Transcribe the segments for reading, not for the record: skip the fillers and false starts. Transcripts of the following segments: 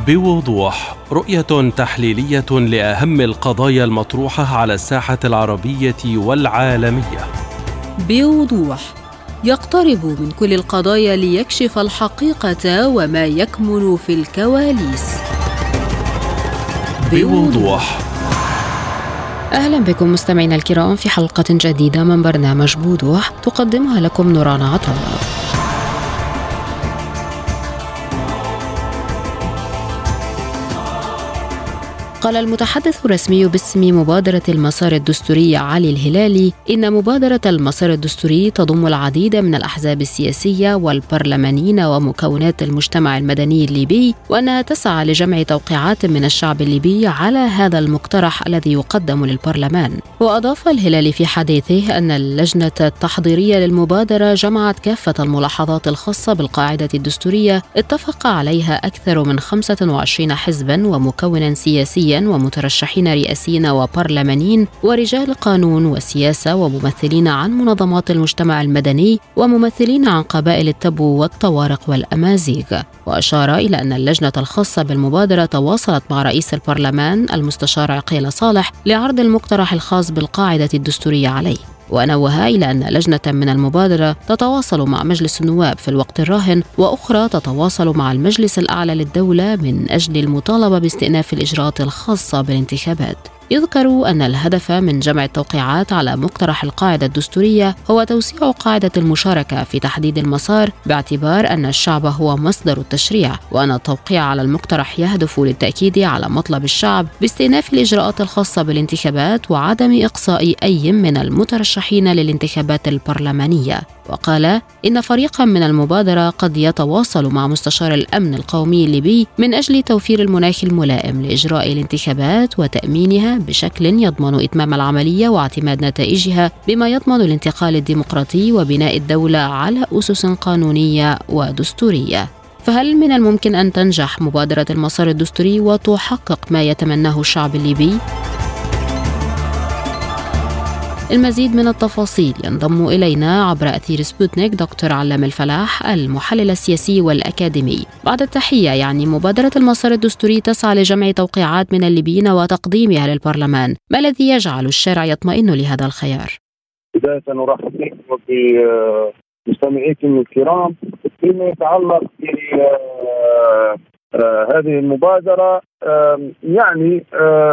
بوضوح، رؤية تحليلية لأهم القضايا المطروحة على الساحة العربية والعالمية. بوضوح، يقترب من كل القضايا ليكشف الحقيقة وما يكمن في الكواليس. بوضوح. أهلا بكم مستمعينا الكرام في حلقة جديدة من برنامج بوضوح تقدمها لكم نوران عطلة. قال المتحدث الرسمي باسم مبادرة المسار الدستوري علي الهلالي إن مبادرة المسار الدستوري تضم العديد من الأحزاب السياسية والبرلمانيين ومكونات المجتمع المدني الليبي، وأنها تسعى لجمع توقيعات من الشعب الليبي على هذا المقترح الذي يقدم للبرلمان. وأضاف الهلالي في حديثه أن اللجنة التحضيرية للمبادرة جمعت كافة الملاحظات الخاصة بالقاعدة الدستورية اتفق عليها أكثر من 25 حزبا ومكونا سياسيا ومترشحين رئاسيين وبرلمانيين ورجال قانون وسياسة وممثلين عن منظمات المجتمع المدني وممثلين عن قبائل التبو والطوارق والأمازيغ. وأشار إلى أن اللجنة الخاصة بالمبادرة تواصلت مع رئيس البرلمان المستشار عقيل صالح لعرض المقترح الخاص بالقاعدة الدستورية عليه. ونوه إلى أن لجنة من المبادرة تتواصل مع مجلس النواب في الوقت الراهن، وأخرى تتواصل مع المجلس الأعلى للدولة من أجل المطالبة باستئناف الإجراءات الخاصة بالانتخابات. يذكر أن الهدف من جمع التوقيعات على مقترح القاعدة الدستورية هو توسيع قاعدة المشاركة في تحديد المسار، باعتبار أن الشعب هو مصدر التشريع، وأن التوقيع على المقترح يهدف للتأكيد على مطلب الشعب باستئناف الإجراءات الخاصة بالانتخابات وعدم إقصاء أي من المترشحين للانتخابات البرلمانية. وقال إن فريقا من المبادرة قد يتواصل مع مستشار الأمن القومي الليبي من أجل توفير المناخ الملائم لإجراء الانتخابات وتأمينها بشكل يضمن إتمام العملية واعتماد نتائجها، بما يضمن الانتقال الديمقراطي وبناء الدولة على أسس قانونية ودستورية. فهل من الممكن أن تنجح مبادرة المسار الدستوري وتحقق ما يتمناه الشعب الليبي؟ المزيد من التفاصيل ينضم إلينا عبر أثير سبوتنيك دكتور علام الفلاح، المحلل السياسي والأكاديمي. بعد التحية، يعني مبادرة المسار الدستوري تسعى لجمع توقيعات من الليبيين وتقديمها للبرلمان، ما الذي يجعل الشارع يطمئن لهذا الخيار؟ بداية نرحب بكم وبمستمعيكم الكرام. فيما يتعلق هذه المبادرة، يعني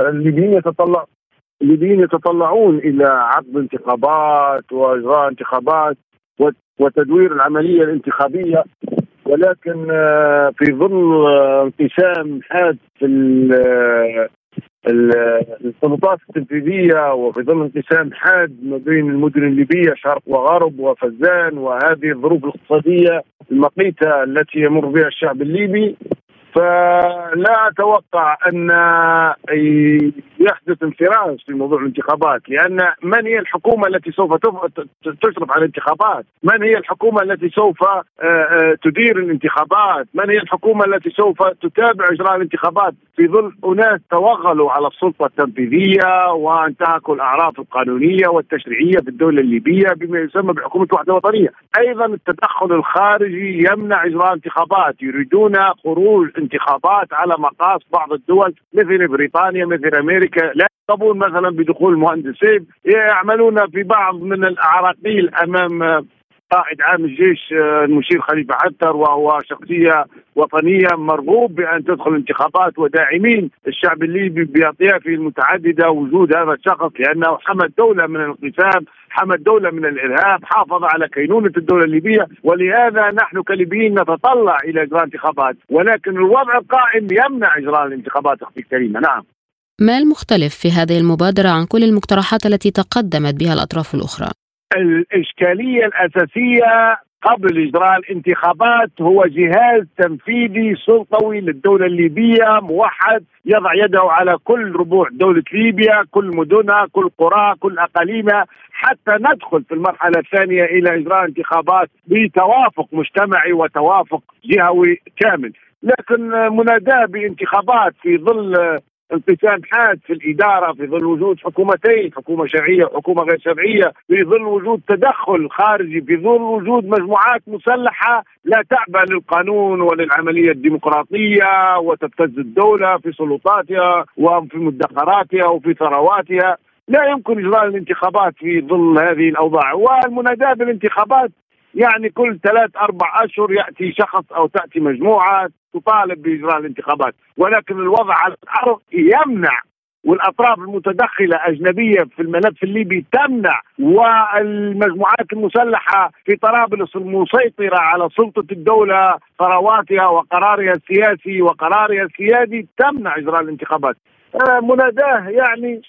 الليبيين يتطلعون إلى عقد انتخابات وإجراء انتخابات وتدوير العملية الانتخابية، ولكن في ظل انقسام حاد في السلطات التنفيذية، وفي ظل انقسام حاد ما بين المدن الليبية شرق وغرب وفزان، وهذه الظروف الاقتصادية المقيتة التي يمر بها الشعب الليبي، فلا أتوقع أن يحدث انفراج في موضوع الانتخابات. لأن من هي الحكومة التي سوف تشرف على الانتخابات؟ من هي الحكومة التي سوف تدير الانتخابات؟ من هي الحكومة التي سوف تتابع إجراء الانتخابات في ظل أناس توغلوا على السلطة التنفيذية وانتهكوا الأعراف القانونية والتشريعية في الدولة الليبية بما يسمى بحكومة وحدة وطنية؟ أيضا التدخل الخارجي يمنع إجراء انتخابات، يريدون خروج انتخابات على مقاس بعض الدول مثل بريطانيا مثل أمريكا، لا يرغبون مثلا بدخول مهندسين، يعملون في بعض من الأعراقيل أمام قائد عام الجيش المشير خليفة حفتر، وهو شخصية وطنية مرغوب بأن تدخل انتخابات، وداعمين الشعب الليبي بأطيافه المتعددة وجود هذا الشخص، لأنه حمى الدولة من الانقسام، حمى الدولة من الإرهاب، حافظ على كينونة الدولة الليبية. ولهذا نحن كليبيين نتطلع إلى إجراء انتخابات، ولكن الوضع القائم يمنع إجراء الانتخابات أختي الكريمة. نعم. ما المختلف في هذه المبادرة عن كل المقترحات التي تقدمت بها الأطراف الأخرى؟ الإشكالية الأساسية قبل إجراء الانتخابات هو جهاز تنفيذي سلطوي للدولة الليبية موحد يضع يده على كل ربوع دولة ليبيا، كل مدنها، كل قراها، كل أقاليمها، حتى ندخل في المرحلة الثانية إلى إجراء انتخابات بتوافق مجتمعي وتوافق جهوي كامل. لكن مناداة بانتخابات في ظل انقسام حاد في الإدارة في ظل وجود حكومتين، حكومة شرعية وحكومة غير شرعية، في ظل وجود تدخل خارجي، في ظل وجود مجموعات مسلحة لا تعبأ للقانون وللعملية الديمقراطية وتبتز الدولة في سلطاتها وفي مدخراتها وفي ثرواتها. لا يمكن إجراء الانتخابات في ظل هذه الأوضاع، والمناداة بالانتخابات يعني كل 3-4 أشهر يأتي شخص أو تأتي مجموعة تطالب بإجراء الانتخابات، ولكن الوضع على الأرض يمنع، والأطراف المتدخلة أجنبية في الملف الليبي تمنع، والمجموعات المسلحة في طرابلس المسيطرة على سلطة الدولة، ثرواتها وقرارها السياسي وقرارها السيادي تمنع إجراء الانتخابات. مناداة يعني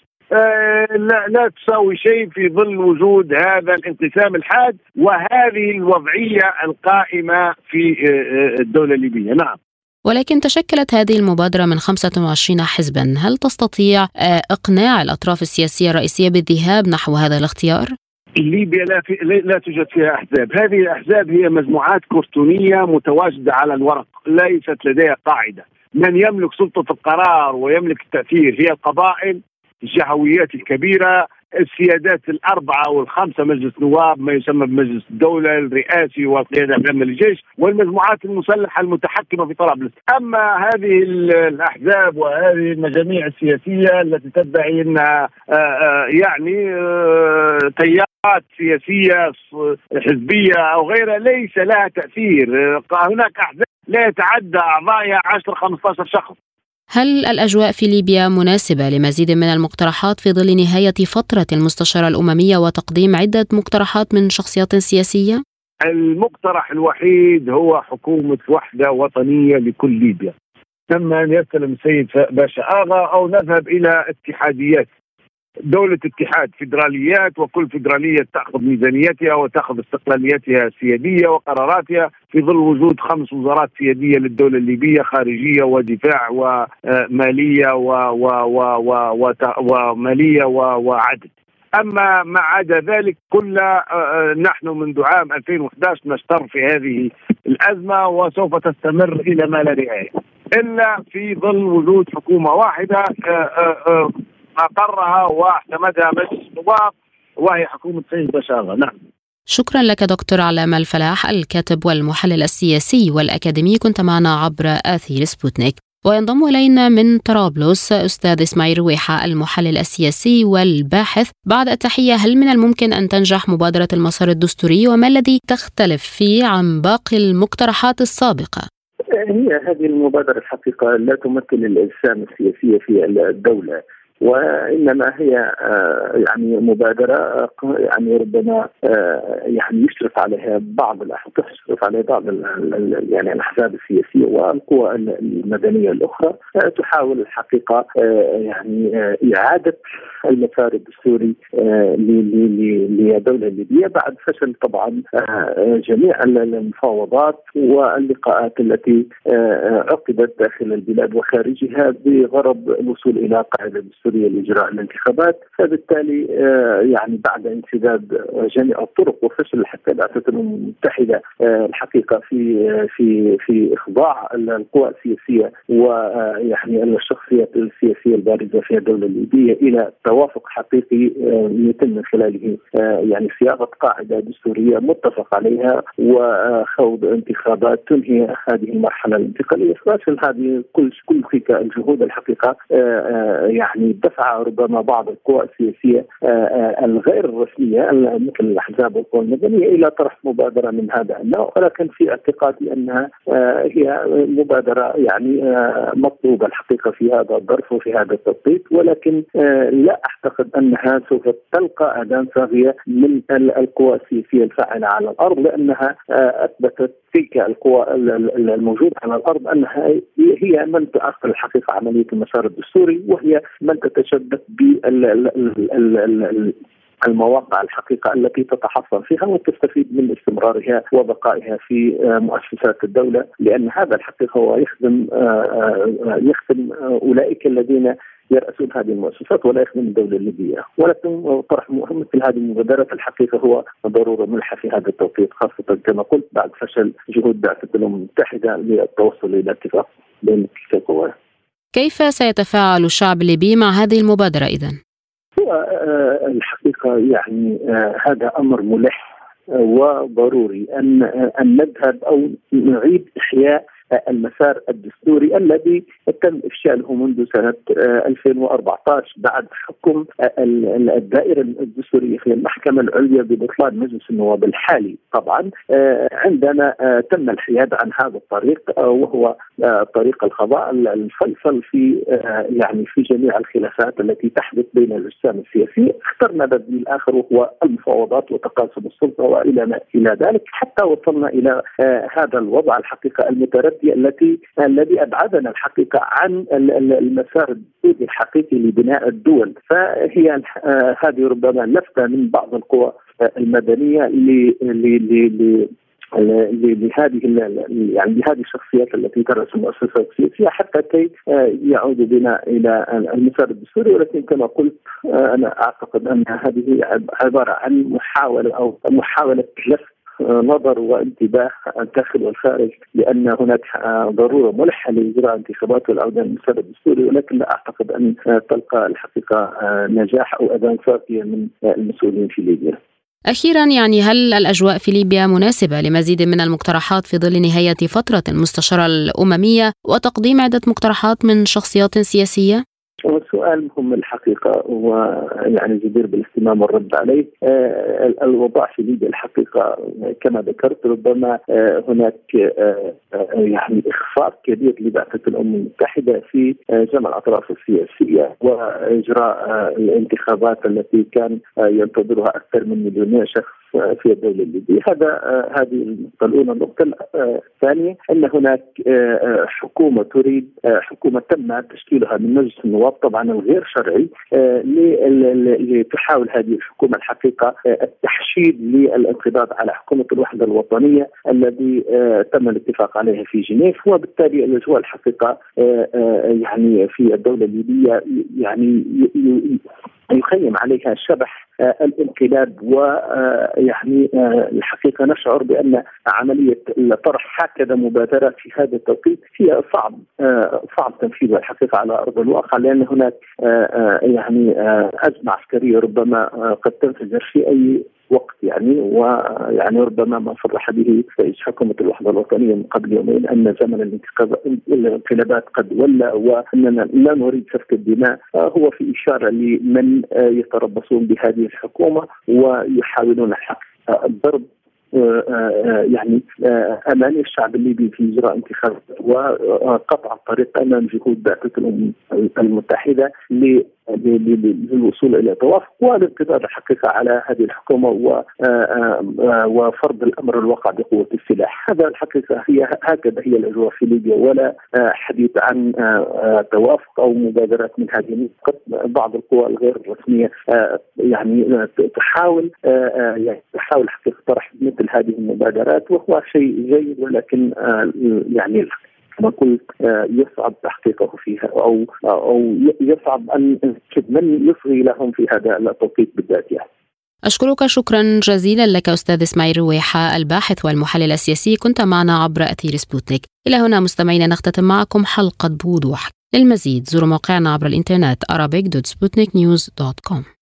لا تساوي شيء في ظل وجود هذا الانقسام الحاد وهذه الوضعية القائمة في الدولة الليبية. نعم. ولكن تشكلت هذه المبادرة من 25 حزبا، هل تستطيع إقناع الأطراف السياسية الرئيسية بالذهاب نحو هذا الاختيار؟ ليبيا لا توجد فيها أحزاب. هذه الأحزاب هي مجموعات كرتونية متواجدة على الورق، ليست لديها قاعدة. من يملك سلطة القرار ويملك التأثير هي القبائل، الشهويات الكبيرة، السيادات ال4 وال5، مجلس نواب، ما يسمى بمجلس الدولة الرئاسي والقيادة العامة للجيش، والمجموعات المسلحة المتحكمة في طرابلس. أما هذه الأحزاب وهذه المجاميع السياسية التي تدعي أنها يعني تيارات سياسية حزبية أو غيرها ليس لها تأثير. هناك أحزاب لا يتعدى أعضائها 10-15 شخص. هل الأجواء في ليبيا مناسبة لمزيد من المقترحات في ظل نهاية فترة المستشارة الأممية وتقديم عدة مقترحات من شخصيات سياسية؟ المقترح الوحيد هو حكومة وحدة وطنية لكل ليبيا، ثم أن يستلم السيد باشا آغا أو نذهب إلى اتحاديات، دولة اتحاد فيدراليات، وكل فيدرالية تأخذ ميزانيتها وتأخذ استقلاليتها السيادية وقراراتها في ظل وجود 5 وزارات سيادية للدولة الليبية، خارجية ودفاع ومالية ومالية وعدل. أما ما عدا ذلك كله نحن منذ عام 2011 نشتر في هذه الأزمة وسوف تستمر إلى ما لا نهاية، إلا في ظل وجود حكومة واحدة أقرها واعتمدها مجلس النواب وهي حكومة سيد بشاغة. نعم. شكرا لك دكتور علام الفلاح، الكاتب والمحلل السياسي والأكاديمي، كنت معنا عبر آثير سبوتنيك. وينضم إلينا من طرابلس أستاذ إسماعيل رويحة، المحلل السياسي والباحث. بعد التحية، هل من الممكن أن تنجح مبادرة المسار الدستوري، وما الذي تختلف فيه عن باقي المقترحات السابقة؟ هي هذه المبادرة الحقيقة لا تمثل الإجسام السياسية في الدولة، وإنما هي يعني مبادرة يعني ربما يعني يشرف عليها تشرف عليها بعض يعني الأحزاب السياسية والقوى المدنية الأخرى، تحاول الحقيقة يعني إعادة المسار الدستوري للدولة الليبية بعد فشل طبعا جميع المفاوضات واللقاءات التي عقدت داخل البلاد وخارجها بغرض الوصول إلى قاعدة دستورية لإجراء الانتخابات. فبالتالي يعني بعد انسداد جميع الطرق وفشل حتى البعثة الأمم المتحدة الحقيقة في إخضاع القوى السياسية ويعني الشخصيات السياسية البارزة في الدولة الليبية إلى توافق حقيقي يتم من خلاله يعني صياغة قاعدة دستورية متفق عليها وخوض انتخابات تنهي هذه المرحلة الانتقالية. فشل هذه كل تلك الجهود الحقيقة يعني دفع ربما بعض القوى السياسية الغير الرسمية مثل الأحزاب والقوى المدنية إلى طرح مبادرة من هذا النوع، ولكن في اعتقادي أنها هي مبادرة يعني مطلوبة الحقيقة في هذا الظرف وفي هذا التوقيت، ولكن لا أعتقد أنها سوف تلقى أذان صاغية من القوى السياسية الفاعلة على الأرض، لأنها أثبتت تلك القوى الموجودة على الأرض أنها هي من تؤخر الحقيقة عملية المسار الدستوري، وهي من تتشبث بالمواقع الحقيقة التي تتحصن فيها وتستفيد من استمرارها وبقائها في مؤسسات الدولة، لأن هذا الحقيقة هو يخدم أولئك الذين يرأسون هذه المؤسسات ولا يخدم الدولة الليبية. ولكن طرح مثل هذه المبادرات الحقيقة هو ضرورة ملحة في هذا التوقيت، خاصة كما قلت بعد فشل جهود بعثة الأمم المتحدة للتوصل إلى اتفاق بين تلك القوى. كيف سيتفاعل الشعب الليبي مع هذه المبادرة إذن؟ الحقيقة يعني هذا أمر ملح وضروري أن نذهب أو نعيد إحياء المسار الدستوري الذي تم إفشاله منذ سنة 2014 بعد حكم الدائرة الدستورية في المحكمة العليا ببطلان مجلس النواب الحالي. طبعا عندما تم الحياد عن هذا الطريق وهو طريق القضاء الفيصل في يعني في جميع الخلافات التي تحدث بين الأجسام السياسية، اخترنا بديل الآخر وهو المفاوضات وتقاسم السلطة وإلى ما إلى ذلك، حتى وصلنا إلى هذا الوضع الحقيقة المتردي الذي أبعدنا الحقيقة عن المسار الحقيقي لبناء الدول. فهي هذه ربما لفتة من بعض القوى المدنية لهذه يعني لهذه الشخصيات التي ترأس المؤسسات السياسية حتى كي يعود بنا إلى المسار الدستوري. ولكن كما قلت أنا أعتقد أن هذه عبارة عن محاولة لفت نظر وانتباه الداخل والخارج لأن هناك ضرورة ملحة لإجراء انتخابات والعودة للمسار الدستوري، ولكن لا أعتقد أن تلقى الحقيقة نجاح أو أذان صافية من المسؤولين في ليبيا. أخيرا، يعني هل الأجواء في ليبيا مناسبة لمزيد من المقترحات في ظل نهاية فترة المستشارة الأممية وتقديم عدة مقترحات من شخصيات سياسية؟ هو سؤال مهم الحقيقة ويعني جدير بالاهتمام والرد عليه. الوضع في ليبيا الحقيقة كما ذكرت ربما هناك يعني إخفاق كبير لبعثة الأمم المتحدة في جمع الأطراف السياسية وإجراء الانتخابات التي كان ينتظرها أكثر من 1 مليون شخص في الدولة الليبية. هذه النقطة الأولى. النقطة الثانية أن هناك حكومة تريد حكومة تم تشكيلها من مجلس النواب طبعا الغير شرعي لتحاول هذه الحكومة الحقيقة التحشيد للانقضاض على حكومة الوحدة الوطنية الذي تم الاتفاق عليها في جنيف. وبالتالي الأجواء الحقيقة يعني في الدولة الليبية يعني يخيم عليها شبح الانقلاب. ويعني الحقيقة نشعر بأن عملية طرح هكذا مبادرات في هذا التوقيت هي صعب تنفيذها الحقيقة على أرض الواقع، لأن هناك يعني أزمة عسكرية ربما قد تنفجر في أي وقت يعني. ويعني ربما ما صرح به رئيس حكومة الوحدة الوطنية من قبل يومين أن زمن الانقلابات قد ولى وأننا لا نريد سفك الدماء هو في إشارة لمن يتربصون بهذه الحكومة ويحاولون الضرب يعني أماني الشعب الليبي في إجراء انتخابات وقطع الطريق أمام جهود بعثة الأمم المتحدة للوصول إلى توافق والانقضاض الحقيقة على هذه الحكومة وفرض الأمر الواقع بقوة السلاح. هذا الحقيقة هكذا هي الأجواء في ليبيا، ولا حديث عن توافق أو مبادرات من هذه. بعض القوى الغير الرسمية يعني تحاول حقيقة طرح مثل هذه المبادرات وهو شيء جيد، ولكن يعني كما قلت يصعب تحقيقه فيها أو يصعب أن من يصغي لهم في هذا التوقيت بالذات يعني. أشكرك شكرا جزيلا لك أستاذ إسماعيل رويحة الباحث والمحلل السياسي، كنت معنا عبر أثير سبوتنيك. إلى هنا مستمعينا نختتم معكم حلقة بوضوح. للمزيد زوروا موقعنا عبر الإنترنت arabic.sputniknews.com.